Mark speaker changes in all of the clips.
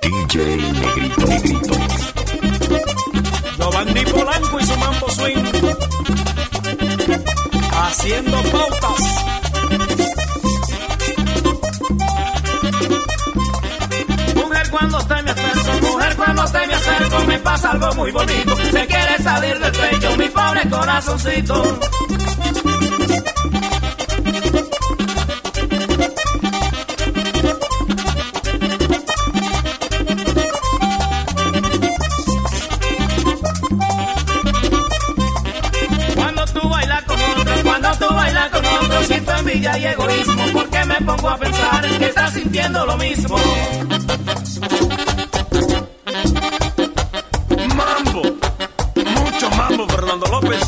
Speaker 1: DJ Negrito.
Speaker 2: Giovanni Polanco y su mambo swing, haciendo pautas. Mujer, cuando te me acerco, me pasa algo muy bonito. Se quiere salir del pecho mi pobre corazoncito. Siento envidia y egoísmo, porque me pongo a pensar que estás sintiendo lo mismo. Mambo, mucho mambo, Fernando López.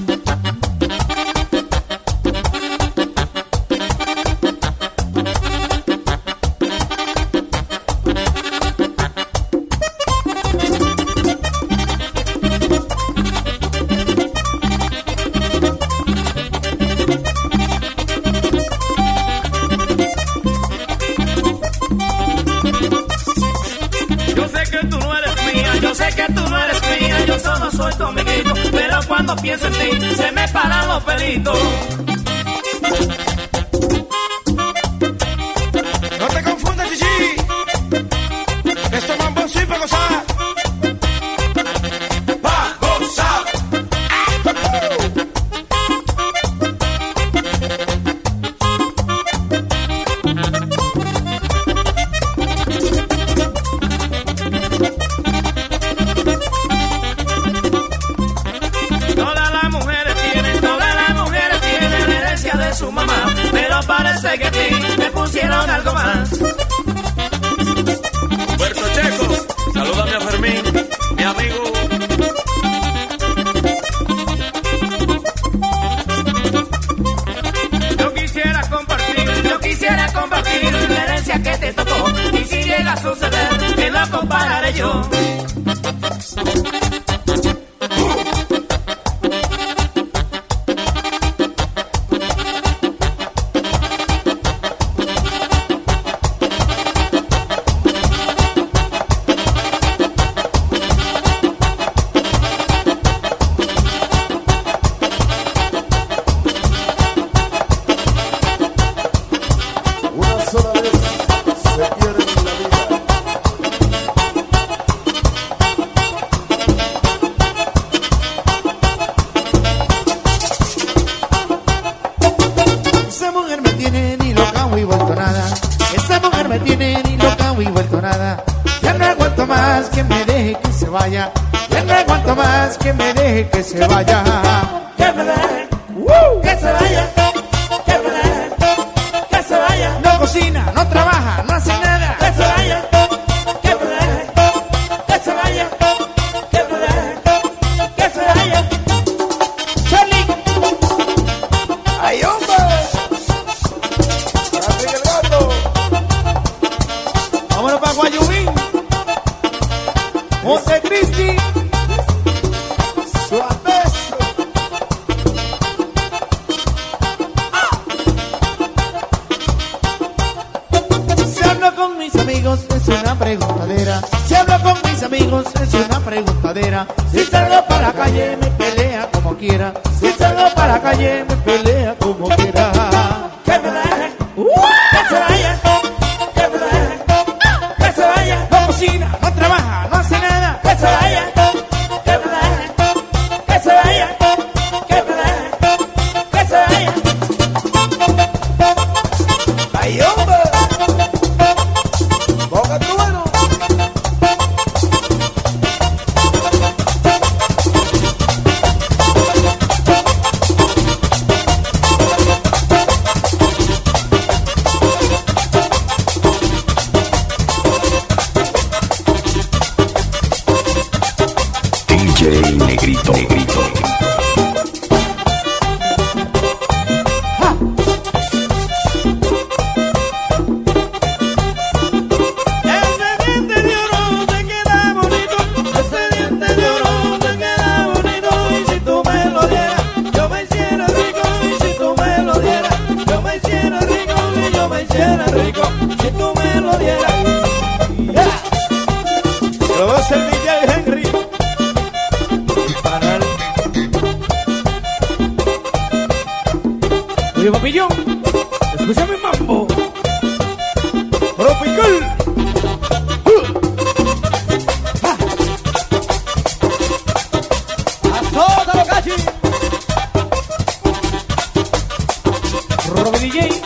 Speaker 2: Soy tu amiguito, pero cuando pienso en ti se me paran los pelitos.
Speaker 3: No te confundas, Gigi. Esto mambo sí para gozar. Pa' gozar.
Speaker 2: Su mamá, pero parece que a ti me pusieron algo más. Puerto Checo, salúdame a Fermín, mi amigo. Yo quisiera compartir la herencia que te tocó. Y si llega a suceder, que lo compararé yo.
Speaker 3: Ya no aguanto más que me deje que se vaya.
Speaker 2: Que me deje, que se vaya. Que me deje, que se vaya.
Speaker 3: No cocina, no trabaja, no hace nada.
Speaker 2: Que se vaya. Que me deje, que se vaya. Que me deje, que se vaya.
Speaker 3: Charlie. ¡Ay, hombre! ¡Arriba el gato! Vámonos para Guayubín. José Cristi. Si hablo con mis amigos es una preguntadera. Si hablo con mis amigos es una preguntadera. Si salgo para la calle me pelea como quiera. Si salgo para la calle me pelea como quiera.
Speaker 2: Que me deje, que se vaya. Que me deje, que se vaya.
Speaker 3: No cocina, no trabaja, no hace nada.
Speaker 2: Que se vaya. Que me deje, que se vaya. Que me deje, que se vaya.
Speaker 3: ¡Ay, hombre! ¡Boca tu mano! tropical. Azótalo, cachi. Robbie DJ.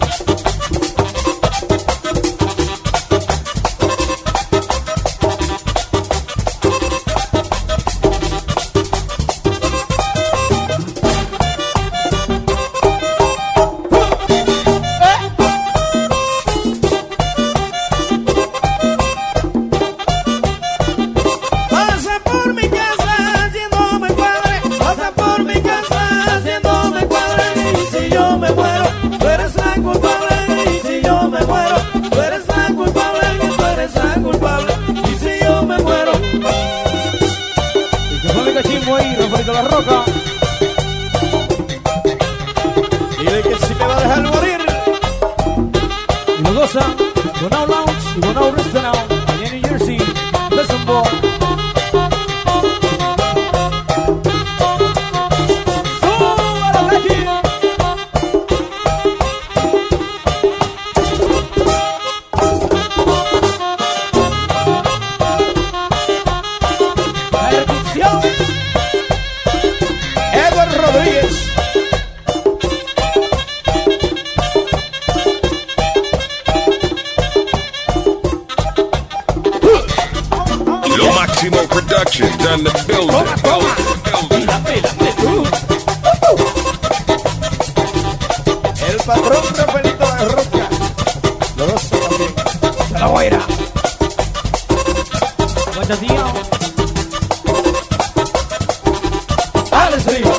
Speaker 3: La Roca. Dile que si me va a dejar morir. Y lo goza Bonao Lounge y Bonao Restaurant allá en New Jersey. Listen, boy.
Speaker 1: Production done the building.
Speaker 3: El patrón Rafaelito de Roca. Lo gozo también. Se la guaira. Guacha tío. Dale, arriba.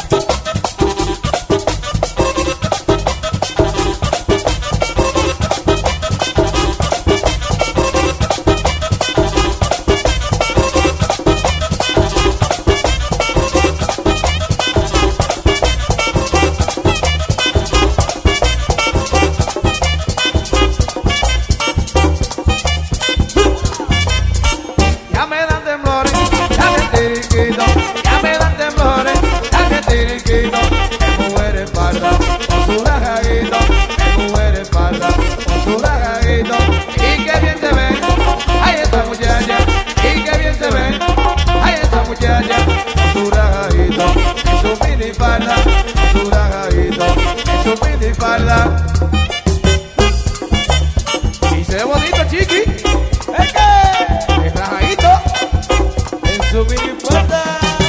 Speaker 3: Y se ve bonito, chiqui. Es rajadito en su minifalda.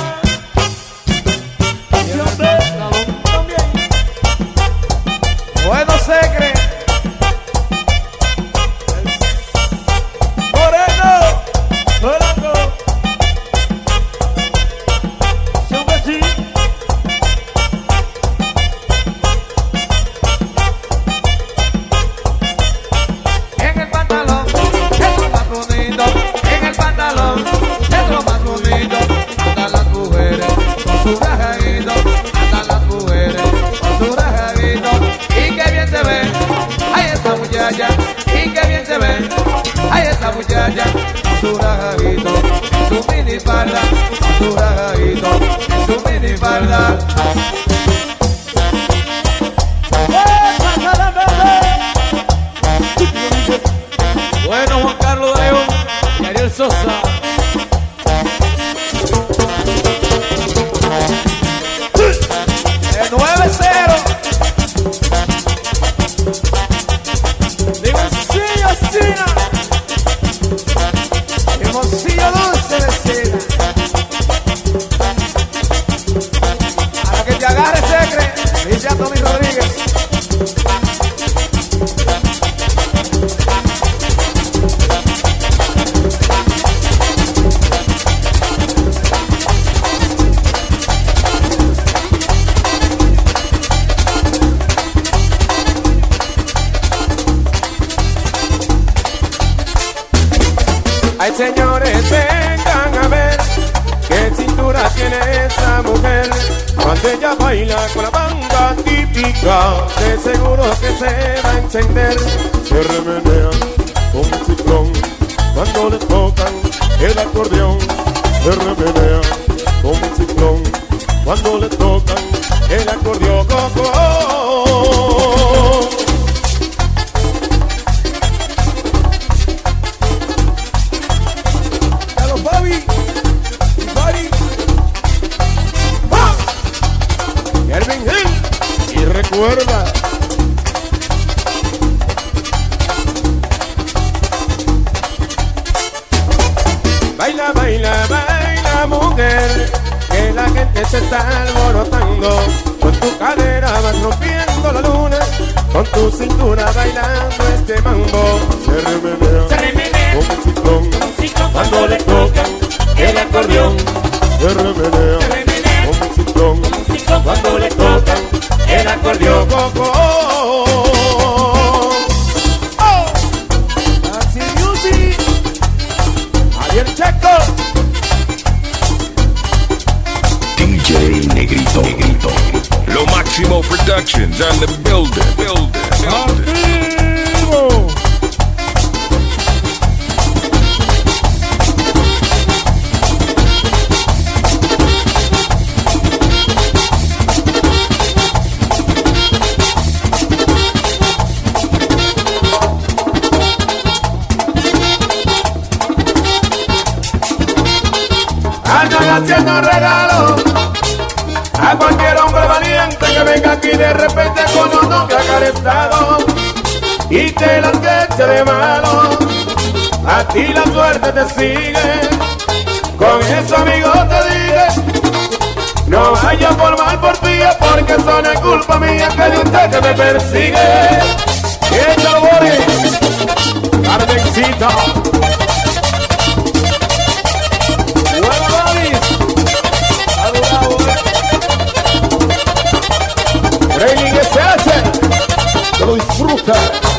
Speaker 3: Y el pantalón también. Bueno, Secre. Moreno, blanco. Siempre sí. Y que bien se ve, ay esa muchacha, su rajadito, su minifalda, su rajadito, su minifalda. Bueno, Juan Carlos de León y Ariel Sosa. El 9-0. Hermosillo dulce vecina. A la que te agarre Secre, dice a Tony Rodríguez.
Speaker 4: Ay, señores, vengan a ver qué cintura tiene esa mujer. Cuando ella baila con la banda típica, de seguro que se va a encender. Se remenea con un ciclón cuando le tocan el acordeón. Se remenea con un ciclón cuando le tocan el acordeón. acuerdas? Baila, baila, baila, mujer, que la gente se está alborotando. Con tu cadera vas rompiendo la luna, con tu cintura bailando este mambo. Se remenea como un ciclón cuando le tocan el acordeón. Se remenea como un ciclón cuando le tocan el acordeón.
Speaker 3: Así music.
Speaker 4: Javier Checo.
Speaker 1: DJ Negrito. Lo Máximo Productions on the building.
Speaker 3: Activo.
Speaker 4: Andan haciendo regalos a cualquier hombre valiente que venga aquí de repente con un novio acarestado y te las que eche de malo. A ti la suerte te sigue, con eso amigo te dije, no vaya por mal por día porque son es culpa mía que de usted que me persigue. ¡Échalo, Boris! ¡Carmencita! Training SH, te lo disfruta.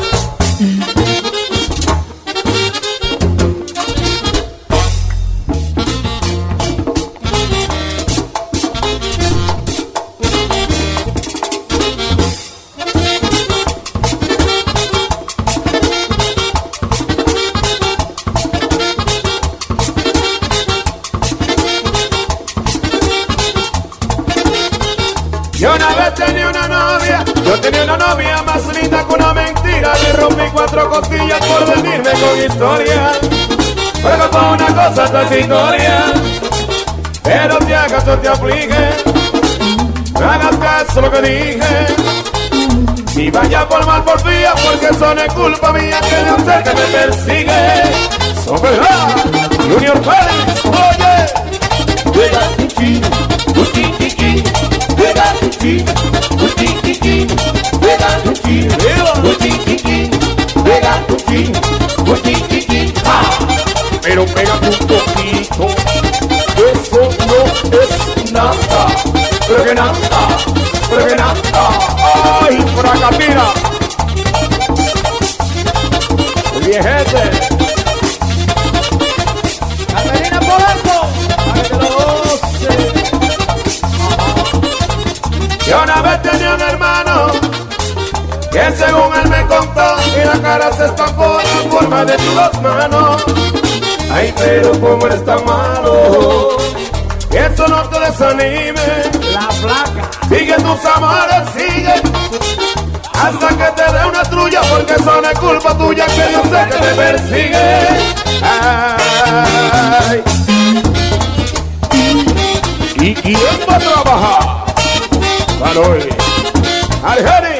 Speaker 4: Yo tenía una novia más linda que una mentira. Le rompí 4 costillas por venirme con historia. Pero con una cosa esta historia. Pero si acaso te aflige, no hagas caso lo que dije. Ni vaya por mal por día, porque eso no es culpa mía que de usted que me persigue. ¡Soberá! Junior Félix, oye. Llega tu chino, tu chiquiqui. Llega tu chino, tu chiquiqui. Llega tu chino, tu chiquiqui. Llega tu chino, tu chiquiqui. Pero pégate un poquito, eso no es nada. Pero que nada. ¡Ay, fracatira! El viejete.
Speaker 3: Catalina Polanco, para que lo goce.
Speaker 4: Yo una vez tenía un hermano que según él me contó y la cara se estampó en la forma de tus 2 manos. Ay, pero como eres tan malo, que eso no te desanime.
Speaker 3: La placa.
Speaker 4: Sigue tus amores, sigue, hasta que te dé una trulla, porque eso no es culpa tuya que yo sé que te persigue. Ay. ¿Y quién va a trabajar? Para hoy, Arjani.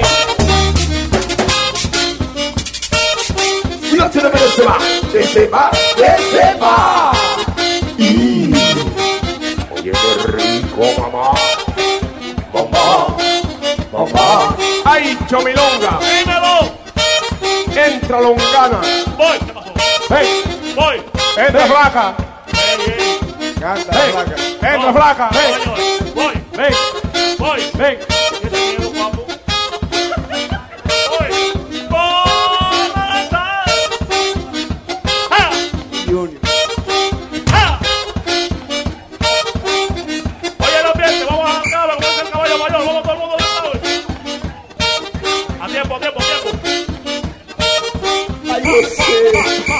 Speaker 4: Fíjate de que se va, que se va, que se va. Oye, qué rico, mamá. Mamá. ¡Ay, chomilonga!
Speaker 5: ¡Dímelo!
Speaker 4: Entra, longana.
Speaker 5: Voy, ¿qué pasó?
Speaker 4: Hey,
Speaker 5: Voy.
Speaker 4: entra, flaca.
Speaker 5: Ey.
Speaker 3: Canta,
Speaker 4: Hey,
Speaker 3: placa.
Speaker 4: entra, flaca. Hey,
Speaker 5: Voy. Voy.
Speaker 4: ven,
Speaker 5: Voy.
Speaker 4: ven.
Speaker 5: ¿Qué te quiero, papu? Voy. ¡Por estar! ¡Ja!
Speaker 3: Junior.
Speaker 5: ¡Ja! Oye, los pies, vamos a arrancar, vamos a hacer el caballo mayor, vamos todo el mundo de esta vez. A tiempo.
Speaker 3: Ay, yo sé.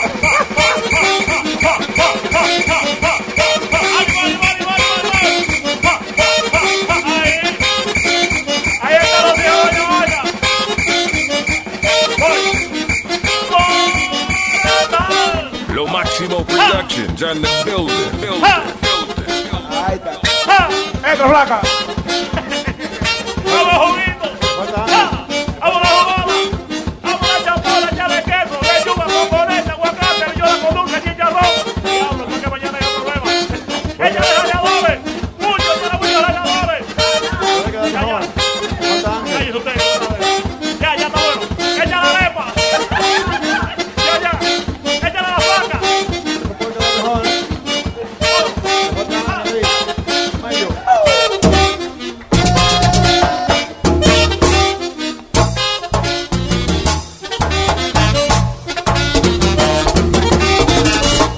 Speaker 5: Ahí está los tíos, vaya.
Speaker 1: Lo Máximo Productions on the building.
Speaker 3: Ahí está.
Speaker 4: Entra, flaca.
Speaker 5: Vamos, juguito.
Speaker 3: ¿Cuántas?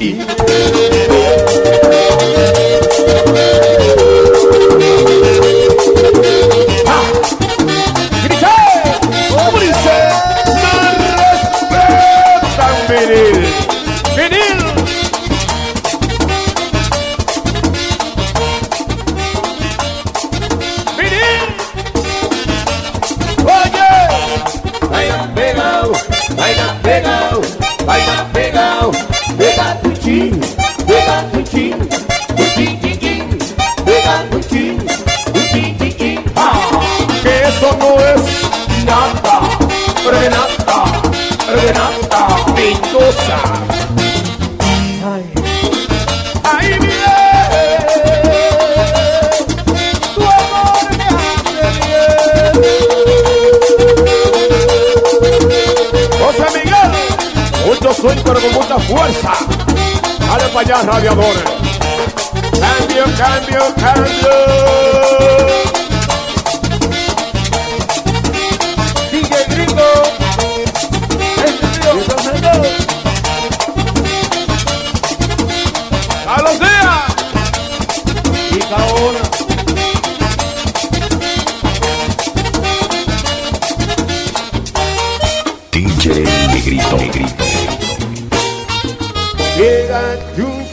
Speaker 4: ¿Cómo dice? Me respetan, vinil. Vinil. Vinil. Oye.
Speaker 3: Baila pegao, baila pegao, baila pegao, pega tu chin, pega tu chin, chin chin chin, pega tu chin, chin chin chin.
Speaker 4: Que eso no es nada, Renata, Renata Mendoza. Ay, viene, tu amor me hace bien. José Miguel, mucho swing pero con mucha fuerza. Dale para allá, radiador. Cambio, cambio, cambio.
Speaker 3: DJ Gringo,
Speaker 4: ¡A los días!
Speaker 3: y ahora.
Speaker 1: DJ Negrito.
Speaker 4: Llega tú.